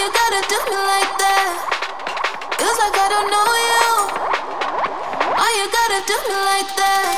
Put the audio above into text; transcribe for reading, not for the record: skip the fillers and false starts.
you gotta do me like that? 'Cause like I don't know you. Why you gotta do me like that?